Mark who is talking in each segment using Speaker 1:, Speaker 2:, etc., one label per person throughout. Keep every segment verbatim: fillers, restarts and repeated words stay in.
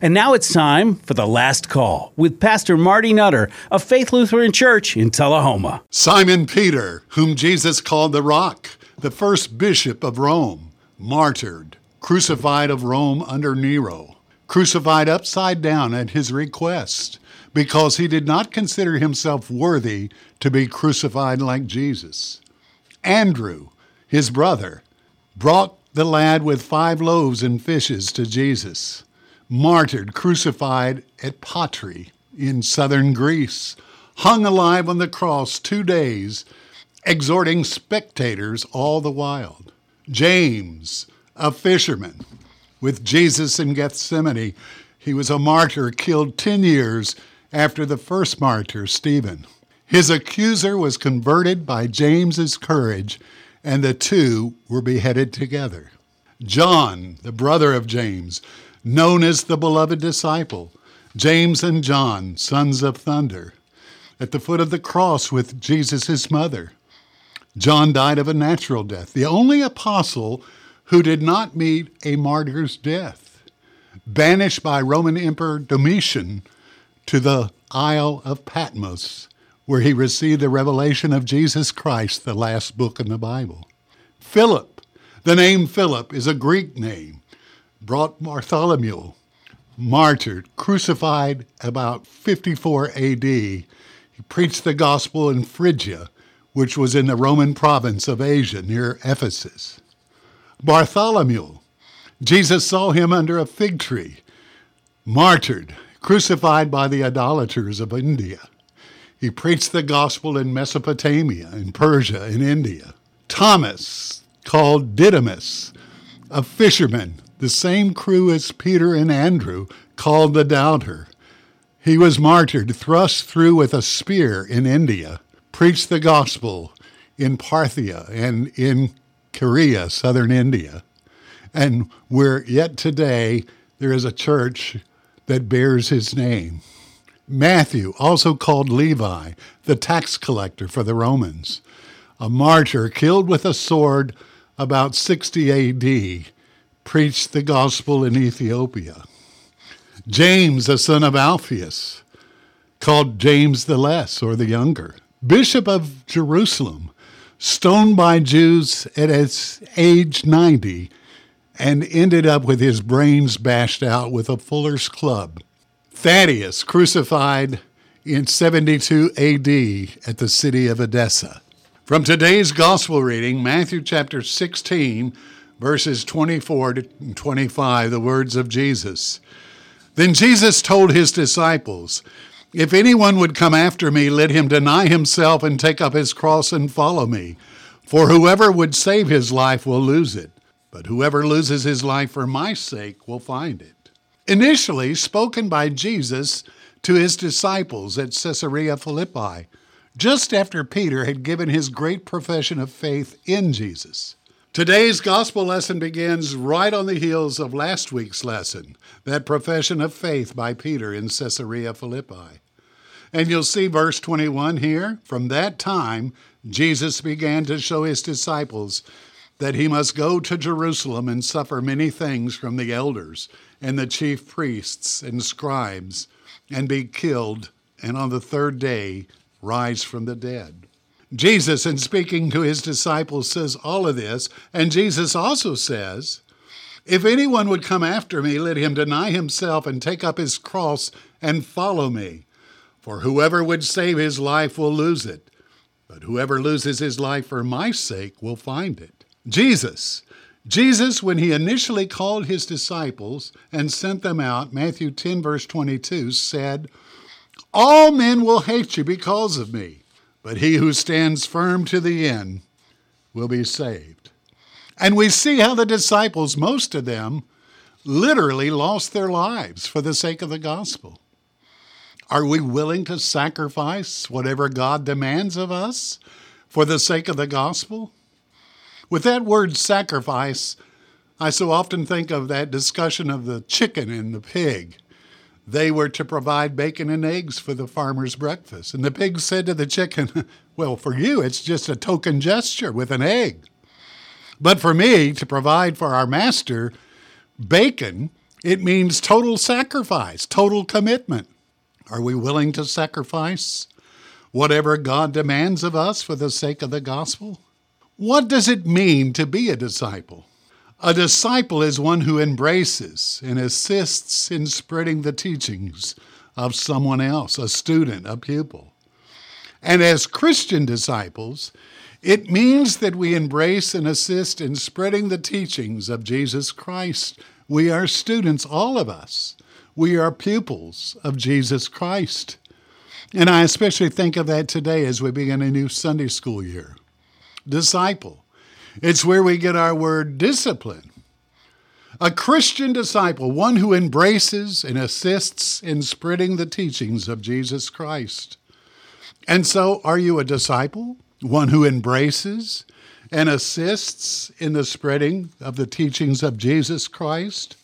Speaker 1: And now it's time for The Last Call with Pastor Marty Nutter of Faith Lutheran Church in Tullahoma.
Speaker 2: Simon Peter, whom Jesus called the Rock, the first bishop of Rome, martyred, crucified of Rome under Nero, crucified upside down at his request, because he did not consider himself worthy to be crucified like Jesus. Andrew, his brother, brought the lad with five loaves and fishes to Jesus, martyred, crucified at Patri in southern Greece, hung alive on the cross two days, exhorting spectators all the while. James, a fisherman, with Jesus in Gethsemane, he was a martyr killed ten years after the first martyr, Stephen. His accuser was converted by James's courage, and the two were beheaded together. John, the brother of James, known as the beloved disciple, James and John, sons of thunder, at the foot of the cross with Jesus' mother. John died of a natural death, the only apostle who did not meet a martyr's death, banished by Roman Emperor Domitian to the Isle of Patmos, where he received the revelation of Jesus Christ, the last book in the Bible. Philip, the name Philip is a Greek name, brought Bartholomew, martyred, crucified about fifty-four A D. He preached the gospel in Phrygia, which was in the Roman province of Asia near Ephesus. Bartholomew, Jesus saw him under a fig tree, martyred, crucified by the idolaters of India. He preached the gospel in Mesopotamia, in Persia, in India. Thomas, called Didymus, a fisherman, the same crew as Peter and Andrew, called the Doubter. He was martyred, thrust through with a spear in India, preached the gospel in Parthia and in Korea, southern India. And where yet today there is a church that bears his name. Matthew, also called Levi, the tax collector for the Romans, a martyr killed with a sword about sixty A D, preached the gospel in Ethiopia. James, the son of Alphaeus, called James the Less, or the Younger, bishop of Jerusalem, stoned by Jews at his age ninety, and ended up with his brains bashed out with a fuller's club. Thaddeus, crucified in seventy-two A D at the city of Edessa. From today's gospel reading, Matthew chapter sixteen, verses twenty-four to twenty-five, the words of Jesus. Then Jesus told his disciples, "If anyone would come after me, let him deny himself and take up his cross and follow me. For whoever would save his life will lose it, but whoever loses his life for my sake will find it." Initially spoken by Jesus to his disciples at Caesarea Philippi, just after Peter had given his great profession of faith in Jesus. Today's gospel lesson begins right on the heels of last week's lesson, that profession of faith by Peter in Caesarea Philippi. And you'll see verse twenty-one here. From that time, Jesus began to show his disciples that he must go to Jerusalem and suffer many things from the elders and the chief priests and scribes, and be killed, and on the third day rise from the dead. Jesus, in speaking to his disciples, says all of this, and Jesus also says, "If anyone would come after me, let him deny himself and take up his cross and follow me. For whoever would save his life will lose it, but whoever loses his life for my sake will find it." Jesus, Jesus, when he initially called his disciples and sent them out, Matthew ten, verse twenty-two, said, "All men will hate you because of me, but he who stands firm to the end will be saved." And we see how the disciples, most of them, literally lost their lives for the sake of the gospel. Are we willing to sacrifice whatever God demands of us for the sake of the gospel? With that word sacrifice, I so often think of that discussion of the chicken and the pig. They were to provide bacon and eggs for the farmer's breakfast. And the pig said to the chicken, "Well, for you, it's just a token gesture with an egg. But for me, to provide for our master bacon It means total sacrifice, total commitment. Are we willing to sacrifice whatever God demands of us for the sake of the gospel? What does it mean to be a disciple? A disciple is one who embraces and assists in spreading the teachings of someone else, a student, a pupil. And as Christian disciples, it means that we embrace and assist in spreading the teachings of Jesus Christ. We are students, all of us. We are pupils of Jesus Christ. And I especially think of that today as we begin a new Sunday school year. Disciple. It's where we get our word discipline. A Christian disciple, one who embraces and assists in spreading the teachings of Jesus Christ. And so, are you a disciple? One who embraces and assists in the spreading of the teachings of Jesus Christ?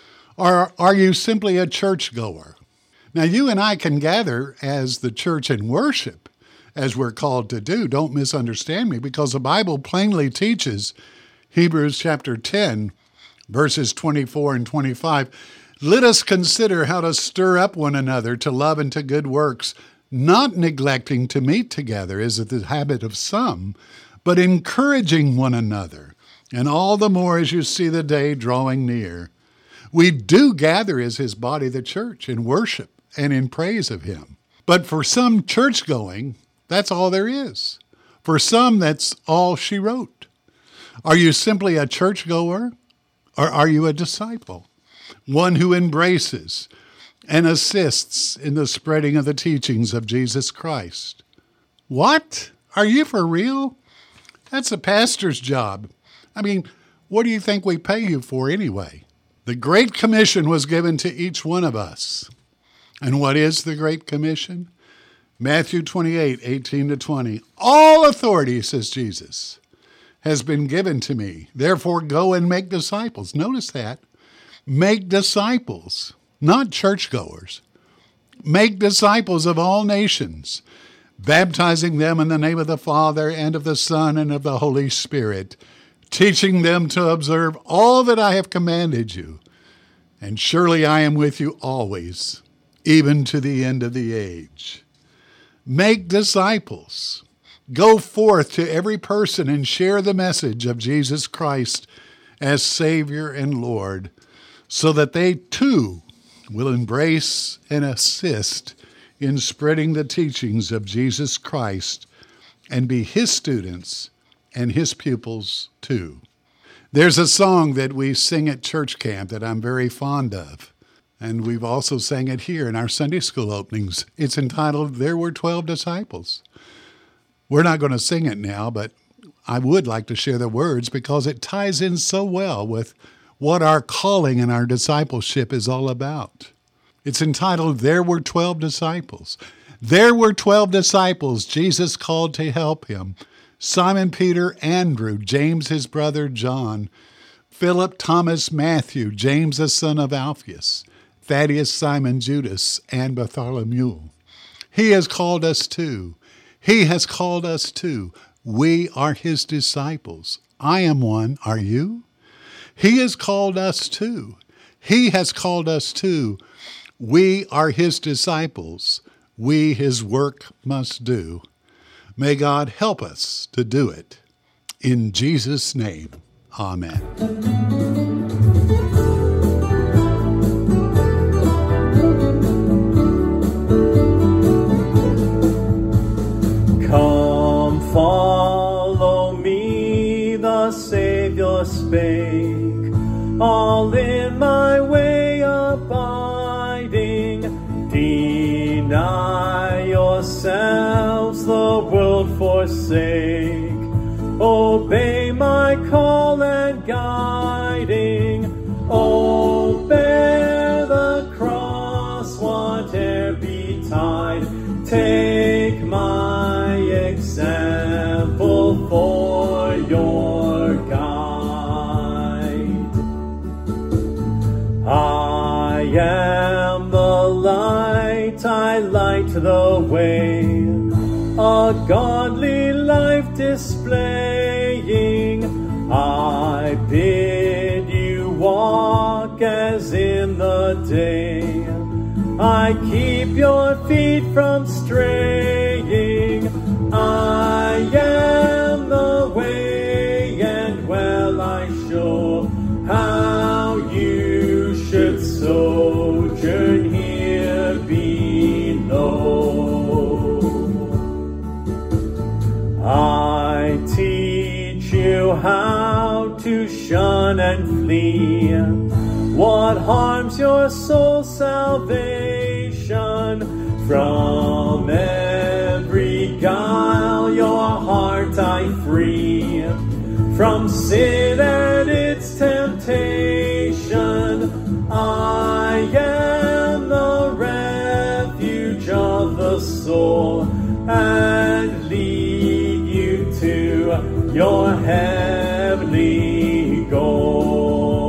Speaker 2: Or are you simply a churchgoer? Now, you and I can gather as the church and worship, as we're called to do. Don't misunderstand me, because the Bible plainly teaches, Hebrews chapter ten, verses twenty-four and twenty-five, let us consider how to stir up one another to love and to good works, not neglecting to meet together, as is the habit of some, but encouraging one another, and all the more as you see the day drawing near. We do gather as his body, the church, in worship and in praise of him. But for some church-going, that's all there is. For some, that's all she wrote. Are you simply a churchgoer, or are you a disciple? One who embraces and assists in the spreading of the teachings of Jesus Christ. What? Are you for real? That's a pastor's job. I mean, what do you think we pay you for anyway? The Great Commission was given to each one of us. And what is the Great Commission? Matthew twenty-eight, eighteen to twenty. All authority, says Jesus, has been given to me. Therefore, go and make disciples. Notice that. Make disciples, not churchgoers. Make disciples of all nations, baptizing them in the name of the Father and of the Son and of the Holy Spirit, teaching them to observe all that I have commanded you. And surely I am with you always, even to the end of the age. Make disciples. Go forth to every person and share the message of Jesus Christ as Savior and Lord, so that they too will embrace and assist in spreading the teachings of Jesus Christ and be his students and his pupils too. There's a song that we sing at church camp that I'm very fond of, and we've also sang it here in our Sunday school openings. It's entitled, There Were Twelve Disciples. We're not going to sing it now, but I would like to share the words because it ties in so well with what our calling and our discipleship is all about. It's entitled, There Were Twelve Disciples. There were twelve disciples Jesus called to help him. Simon Peter, Andrew, James his brother John, Philip, Thomas, Matthew, James the son of Alphaeus, Thaddeus, Simon, Judas, and Bartholomew. He has called us too. He has called us too. We are his disciples. I am one. Are you? He has called us too. He has called us too. We are his disciples. We his work must do. May God help us to do it. In Jesus' name, amen.
Speaker 3: Come follow me, the Savior spake, all in my way abiding. Deny yourselves, the world forsake. Obey my call and guiding. Oh, bear the cross, whate'er betide. Take my example for your guide. I am the light, I light the way, a godly life displaying. I bid you walk walk as in the day. I keep your feet from straying. I am the way, and well I show how you should sojourn here below. I teach you how to shun and flee what harms your soul's salvation. From every guile your heart I free, from sin and its temptation. I am the refuge of the soul, and lead you to your heavenly goal.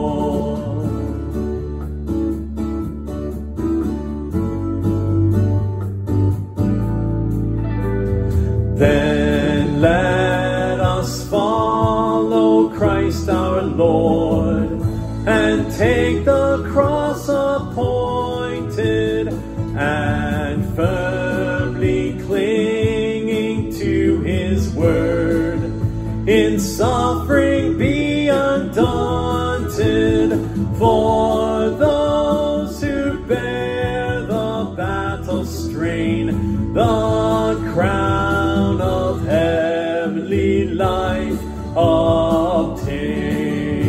Speaker 3: Then let us follow Christ our Lord, and take the cross appointed, and firmly clinging to his word, in suffering be undaunted. For those who bear the battle strain, the crown of heavenly life obtain.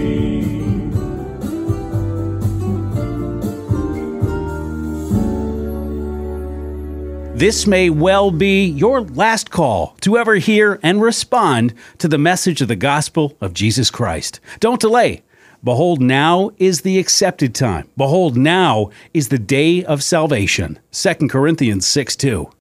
Speaker 1: This may well be your last call to ever hear and respond to the message of the gospel of Jesus Christ. Don't delay. Behold, now is the accepted time. Behold, now is the day of salvation. Second Corinthians six two.